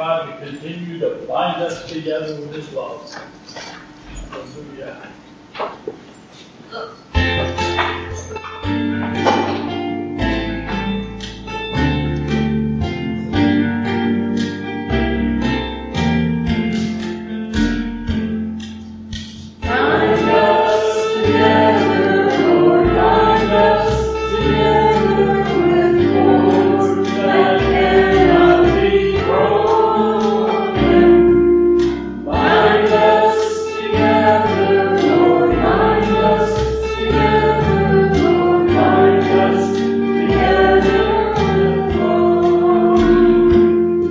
God to continue to bind us together with His love. Hallelujah.